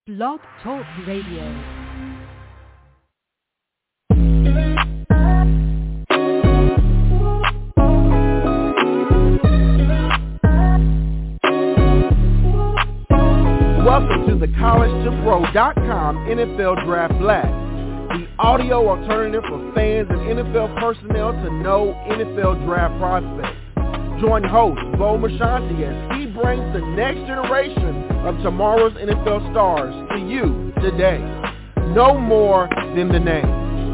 Blog Talk Radio. Welcome to the CollegeToPro.com NFL Draft Blast, the audio alternative for fans and NFL personnel to know NFL draft prospects. Join host Bo Marchionte as he brings the next generation of tomorrow's NFL stars to you today. No more than the name.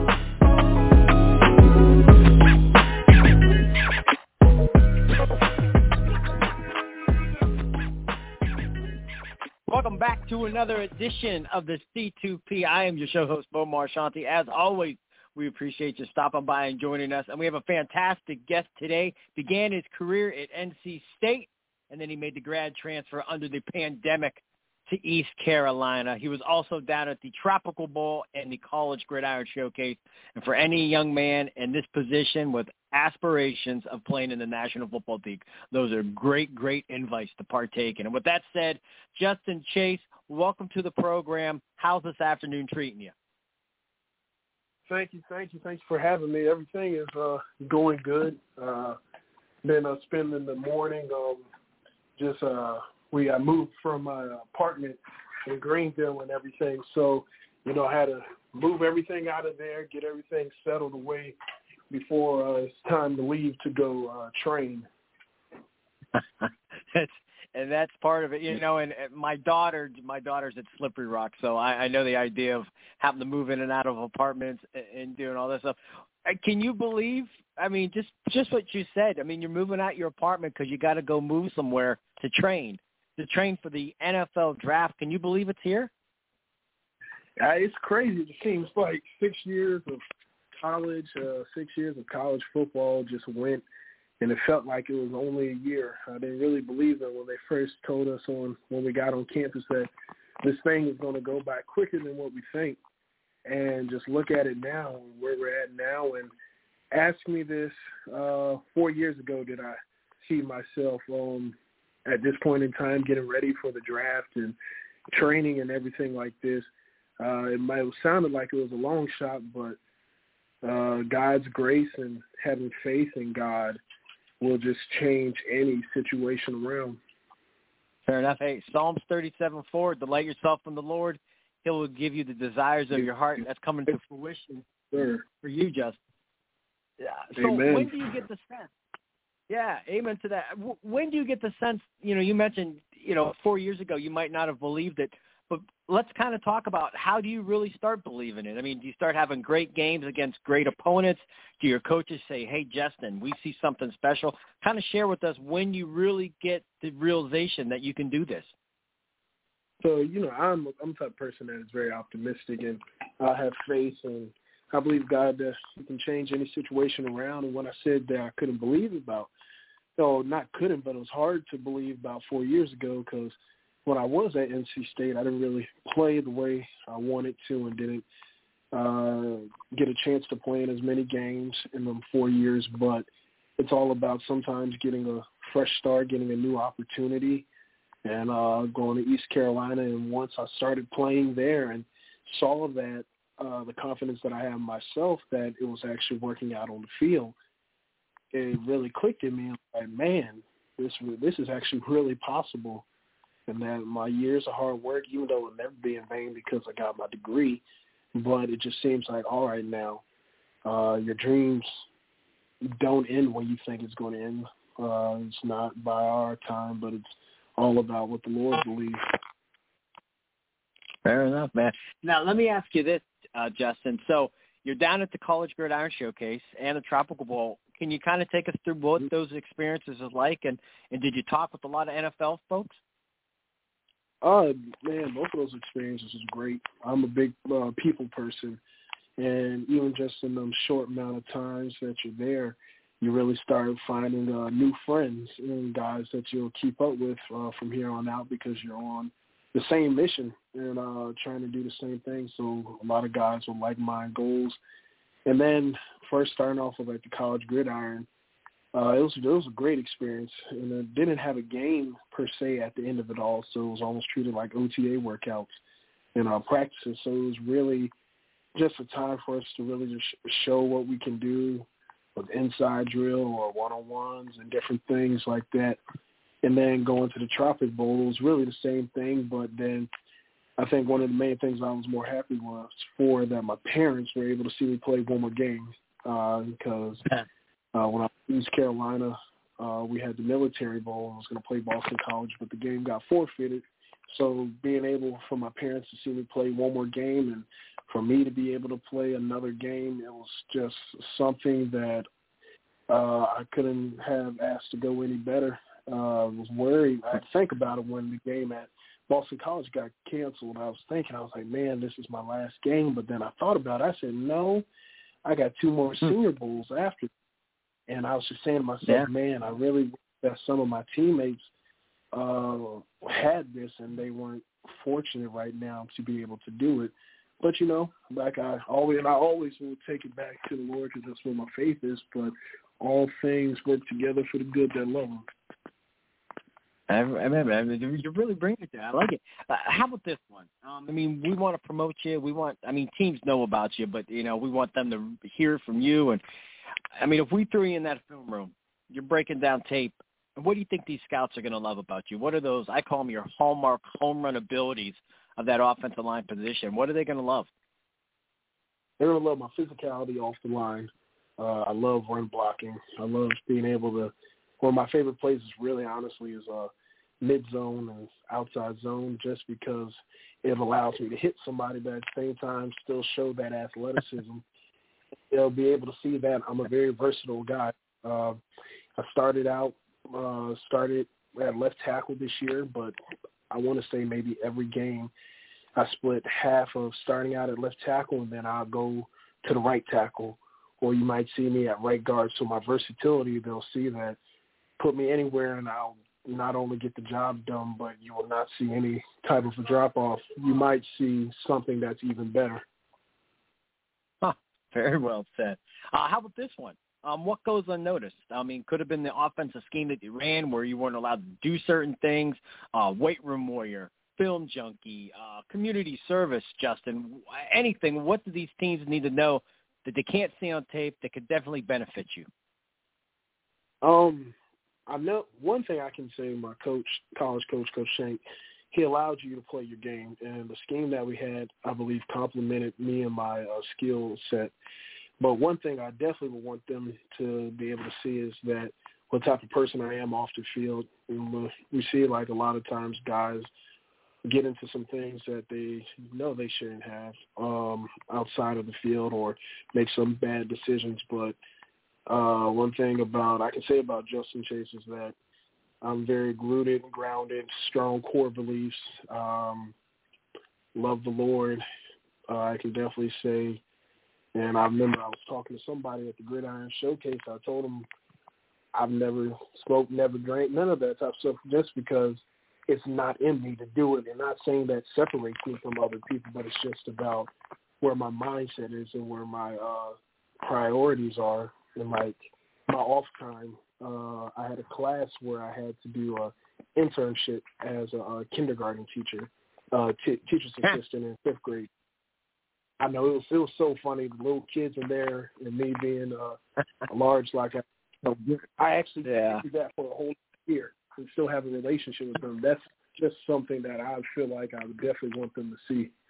Welcome back to another edition of the C2P. I am your show host, Bo Marchionte. As always, we appreciate you stopping by and joining us. And we have a fantastic guest today. Began his career at NC State, and then he made the grad transfer under the pandemic to East Carolina. He was also down at the Tropical Bowl and the College Gridiron Showcase. And for any young man in this position with aspirations of playing in the National Football League, those are great, great invites to partake in. And with that said, Justin Chase, welcome to the program. How's this afternoon treating you? Thank you. Thanks for having me. Everything is going good. Been spending the morning I moved from my apartment in Greenville and everything. So, I had to move everything out of there, get everything settled away before it's time to leave to go train. And that's part of it, and my daughter's at Slippery Rock, so I know the idea of having to move in and out of apartments and doing all this stuff. Can you believe, just what you said, you're moving out your apartment because you got to go move somewhere to train for the NFL draft. Can you believe it's here? It's crazy. It seems like 6 years of college, 6 years of college football just went, and it felt like it was only a year. I didn't really believe it when they first told us when we got on campus that this thing is going to go by quicker than what we think. And just look at it now, where we're at now, and ask me this 4 years ago, did I see myself at this point in time getting ready for the draft and training and everything like this? It might have sounded like it was a long shot, but God's grace and having faith in God will just change any situation around. Fair enough. Hey, Psalms 37:4, delight yourself in the Lord. He will give you the desires of your heart. That's coming to fruition for you, Justin. Yeah. So Amen. When do you get the sense? Yeah, amen to that. When do you get the sense, you mentioned, 4 years ago you might not have believed it, but let's kind of talk about how do you really start believing it? Do you start having great games against great opponents? Do your coaches say, hey, Justin, we see something special? Kind of share with us when you really get the realization that you can do this. So, I'm the type of person that is very optimistic, and I have faith, and I believe God that He can change any situation around. And when I said that I couldn't believe about, not couldn't, but it was hard to believe about 4 years ago, because when I was at NC State, I didn't really play the way I wanted to and didn't get a chance to play in as many games in them 4 years. But it's all about sometimes getting a fresh start, getting a new opportunity, and going to East Carolina. And once I started playing there and saw that, the confidence that I have in myself, that it was actually working out on the field, it really clicked in me. Like, man, this is actually really possible. And that my years of hard work, even though it will never be in vain because I got my degree, but it just seems like, all right, now, your dreams don't end when you think it's going to end. It's not by our time, but it's all about what the Lord believes. Fair enough, man. Now, let me ask you this, Justin. So you're down at the College Gridiron Showcase and the Tropical Bowl. Can you kind of take us through what those experiences are like, and did you talk with a lot of NFL folks? Man, both of those experiences was great. I'm a big people person, and even just in them short amount of times that you're there, you really start finding new friends and guys that you'll keep up with from here on out, because you're on the same mission and trying to do the same thing. So a lot of guys with like-minded goals. And then first starting off with the College Gridiron, it was a great experience, and it didn't have a game per se at the end of it all, so it was almost treated like OTA workouts. in our practices. So it was really just a time for us to really just show what we can do with inside drill or one-on-ones and different things like that. And then going to the Tropic Bowl, it was really the same thing, but then I think one of the main things I was more happy for that my parents were able to see me play one more game because when I was in East Carolina, we had the Military Bowl. I was going to play Boston College, but the game got forfeited. So being able for my parents to see me play one more game and for me to be able to play another game, it was just something that I couldn't have asked to go any better. I was worried. I think about it when the game at Boston College got canceled. I was like, man, this is my last game. But then I thought about it. I said, no, I got 2 more Senior Bowls after. And I was just saying to myself, man, I really wish that some of my teammates had this and they weren't fortunate right now to be able to do it. But, like I always will take it back to the Lord because that's where my faith is. But all things work together for the good that love Him. I remember. You're really bringing it there. I like it. How about this one? We want to promote you. Teams know about you, but, we want them to hear from you. And, if we threw you in that film room, you're breaking down tape, what do you think these scouts are going to love about you? What are those, I call them your hallmark home run abilities of that offensive line position? What are they going to love? They're going to love my physicality off the line. I love run blocking. I love being able to – one of my favorite plays is really honestly is mid-zone and outside zone just because it allows me to hit somebody but at the same time still show that athleticism. They'll be able to see that I'm a very versatile guy. I started at left tackle this year, but I want to say maybe every game I split half of starting out at left tackle and then I'll go to the right tackle, or you might see me at right guard. So my versatility, they'll see that. Put me anywhere and I'll not only get the job done, but you will not see any type of a drop-off. You might see something that's even better. Very well said. How about this one? What goes unnoticed? Could have been the offensive scheme that you ran where you weren't allowed to do certain things, weight room warrior, film junkie, community service, Justin, anything. What do these teams need to know that they can't see on tape that could definitely benefit you? I know one thing I can say, my coach, college coach, Coach Shank, he allowed you to play your game. And the scheme that we had, I believe, complemented me and my skill set. But one thing I definitely would want them to be able to see is that what type of person I am off the field. And we see, like, a lot of times guys get into some things that they know they shouldn't have outside of the field or make some bad decisions. But one thing I can say about Justin Chase is that I'm very rooted and grounded, strong core beliefs, love the Lord. I can definitely say, and I remember I was talking to somebody at the Gridiron Showcase. I told them I've never smoked, never drank, none of that type of stuff just because it's not in me to do it. And not saying that separates me from other people, but it's just about where my mindset is and where my priorities are. And like my off time, I had a class where I had to do an internship as a kindergarten teacher, teacher's assistant in 5th grade. I know it was so funny, the little kids in there and me being large like I actually did that for a whole year and still have a relationship with them. That's just something that I feel like I would definitely want them to see.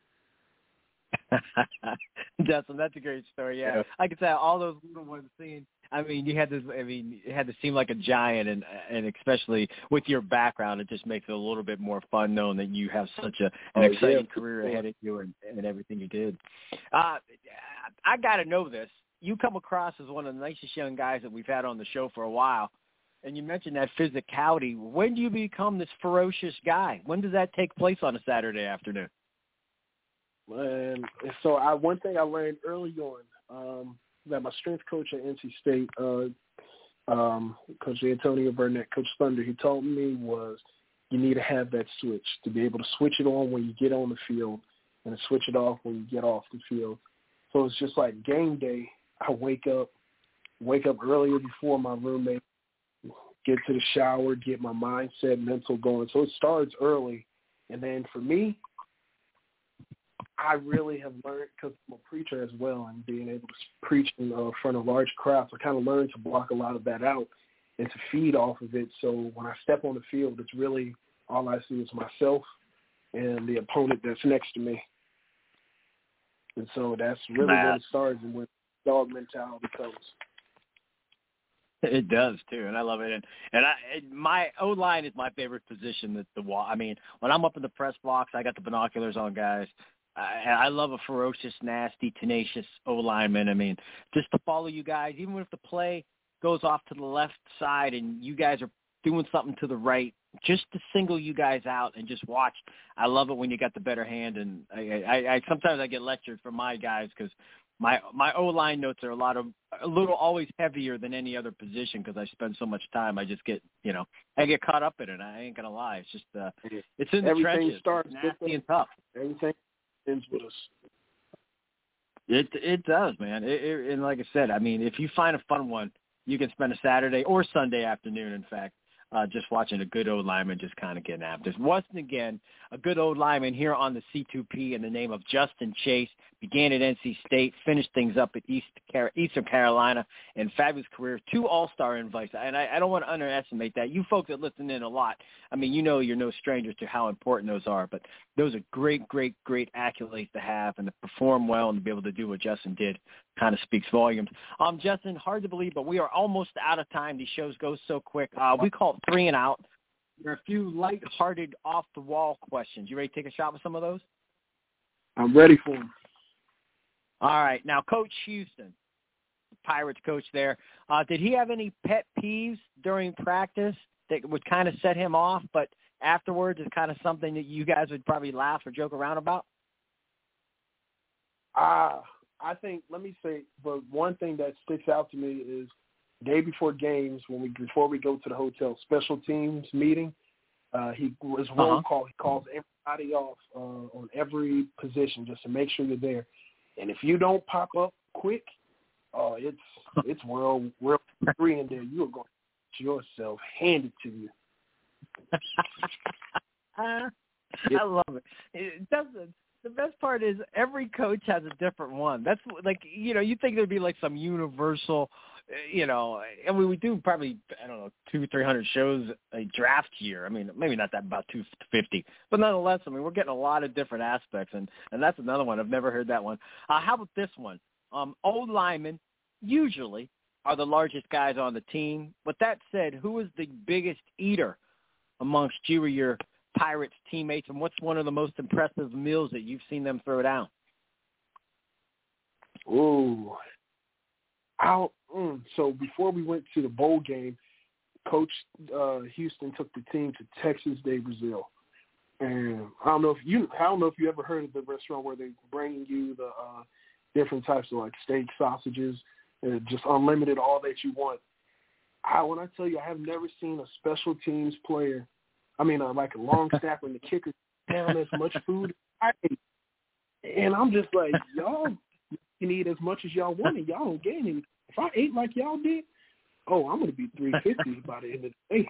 Justin, that's a great story. Yeah. I could say all those little ones seeing. You had this. It had to seem like a giant, and especially with your background, it just makes it a little bit more fun knowing that you have such an exciting career ahead of you and everything you did. I got to know this. You come across as one of the nicest young guys that we've had on the show for a while, and you mentioned that physicality. When do you become this ferocious guy? When does that take place on a Saturday afternoon? And so one thing I learned early on that my strength coach at NC State, Coach Antonio Burnett, Coach Thunder, he told me was you need to have that switch to be able to switch it on when you get on the field and to switch it off when you get off the field. So it's just like game day. I wake up earlier before my roommate, get to the shower, get my mindset, mental going. So it starts early. And then for me, I really have learned, because I'm a preacher as well, and being able to preach in front of large crowds, I kind of learned to block a lot of that out and to feed off of it. So when I step on the field, it's really all I see is myself and the opponent that's next to me. And so that's really when it starts and when dog mentality comes. It does too, and I love it. And my O-line is my favorite position. That the wall. I mean, when I'm up in the press box, I got the binoculars on, guys. I love a ferocious, nasty, tenacious O-lineman. I mean, just to follow you guys, even if the play goes off to the left side and you guys are doing something to the right, just to single you guys out and just watch. I love it when you got the better hand, and I sometimes I get lectured from my guys because my O-line notes are a little always heavier than any other position because I spend so much time. I just get, I get caught up in it. I ain't gonna lie. It's just it's in the trenches. Starts nasty and tough. Everything ends with us. It does, man. And like I said, I mean, if you find a fun one, you can spend a Saturday or Sunday afternoon, in fact, just watching a good old lineman just kind of getting after. Once again, a good old lineman here on the C2P in the name of Justin Chase. Began at NC State, finished things up at Eastern Carolina, and fabulous career. 2 All-Star invites, and I don't want to underestimate that. You folks that listen in a lot, I mean, you're no strangers to how important those are, but those are great, great, great accolades to have, and to perform well and to be able to do what Justin did kind of speaks volumes. Justin, hard to believe, but we are almost out of time. These shows go so quick. We call it 3 and Out. There are a few light-hearted, off-the-wall questions. You ready to take a shot with some of those? I'm ready for them. All right. Now, Coach Houston, the Pirates coach there, did he have any pet peeves during practice that would kind of set him off, but afterwards is kind of something that you guys would probably laugh or joke around about? I think, let me say, but one thing that sticks out to me is day before games, before we go to the hotel special teams meeting, he was roll call. He calls everybody off on every position just to make sure you're there. And if you don't pop up quick, it's World 3 in there. You are going to get yourself handed to you. I love it. It doesn't. The best part is every coach has a different one. That's like, you think there'd be like some universal, and we do probably, 200-300 shows a draft year. I mean, maybe not that, about 250, but nonetheless, I mean, we're getting a lot of different aspects, and that's another one. I've never heard that one. How about this one? Old linemen usually are the largest guys on the team. With that said, who is the biggest eater amongst you or your Pirates teammates, and what's one of the most impressive meals that you've seen them throw down? Ooh. So before we went to the bowl game, Coach Houston took the team to Texas de Brazil, and I don't know if you ever heard of the restaurant where they bring you the different types of like steak, sausages, and just unlimited, all that you want. When I tell you, I have never seen a special teams player, like a long snapper and the kicker down as much food as I ate. And I'm just like, y'all can eat as much as y'all want and y'all don't gain anything. If I ate like y'all did, I'm going to be 350 by the end of the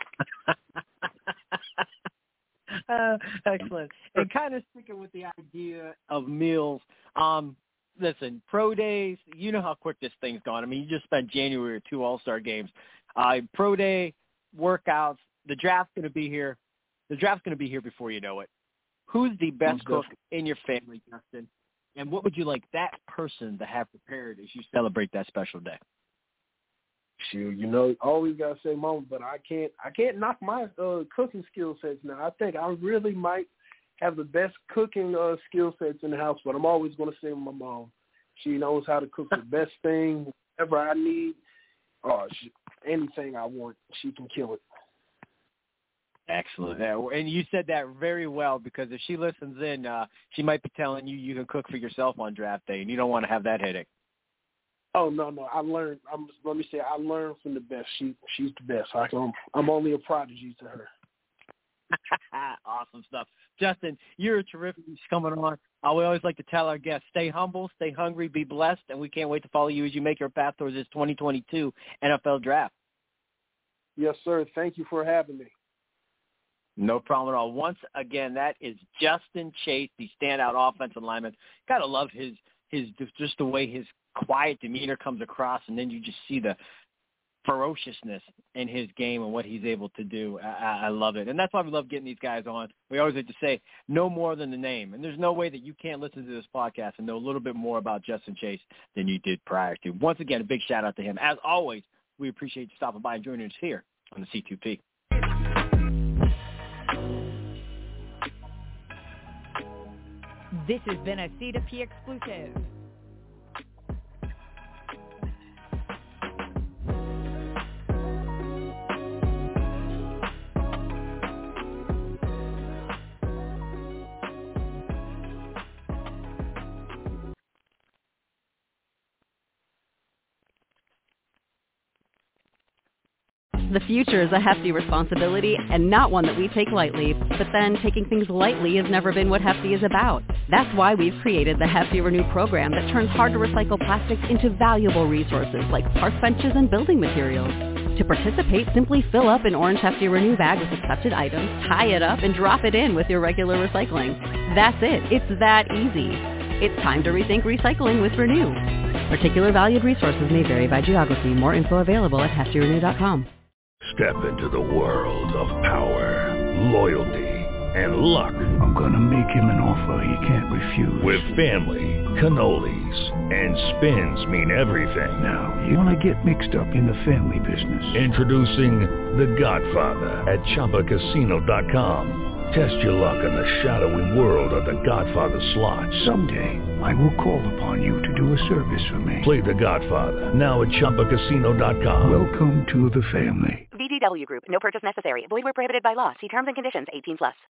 day. Excellent. And kind of sticking with the idea of meals, listen, pro days, you know how quick this thing's gone. I mean, you just spent January with 2 All-Star games. Pro day, workouts, the draft's going to be here. The draft's going to be here before you know it. Who's the best cook in your family, Justin? And what would you like that person to have prepared as you celebrate that special day? Shoot, always got to say mama, but I can't knock my cooking skill sets now. I think I really might have the best cooking skill sets in the house, but I'm always going to say my mom. She knows how to cook the best thing, whatever I need. Anything I want, she can kill it. Excellent. And you said that very well, because if she listens in, she might be telling you you can cook for yourself on draft day, and you don't want to have that headache. Oh, no. I learned. I learned from the best. She's the best. I'm only a prodigy to her. Awesome stuff. Justin, you're terrific coming on. We always like to tell our guests, stay humble, stay hungry, be blessed, and we can't wait to follow you as you make your path towards this 2022 NFL Draft. Yes, sir. Thank you for having me. No problem at all. Once again, that is Justin Chase, the standout offensive lineman. Got to love his just the way his quiet demeanor comes across, and then you just see the ferociousness in his game and what he's able to do. I love it. And that's why we love getting these guys on. We always like to say no more than the name. And there's no way that you can't listen to this podcast and know a little bit more about Justin Chase than you did prior to. Once again, a big shout out to him. As always, we appreciate you stopping by and joining us here on the C2P. This has been a C2P exclusive. The future is a hefty responsibility and not one that we take lightly, but then taking things lightly has never been what Hefty is about. That's why we've created the Hefty Renew program that turns hard-to-recycle plastics into valuable resources like park benches and building materials. To participate, simply fill up an orange Hefty Renew bag with accepted items, tie it up, and drop it in with your regular recycling. That's it. It's that easy. It's time to rethink recycling with Renew. Particular valued resources may vary by geography. More info available at heftyrenew.com. Step into the world of power, loyalty, and luck. I'm gonna make him an offer he can't refuse. With family, cannolis, and spins mean everything. Now, you wanna get mixed up in the family business. Introducing The Godfather at ChumbaCasino.com. Test your luck in the shadowy world of The Godfather slot. Someday, I will call upon you to do a service for me. Play The Godfather now at ChumbaCasino.com. Welcome to the family. VGW Group. No purchase necessary. Void where prohibited by law. See terms and conditions. 18+.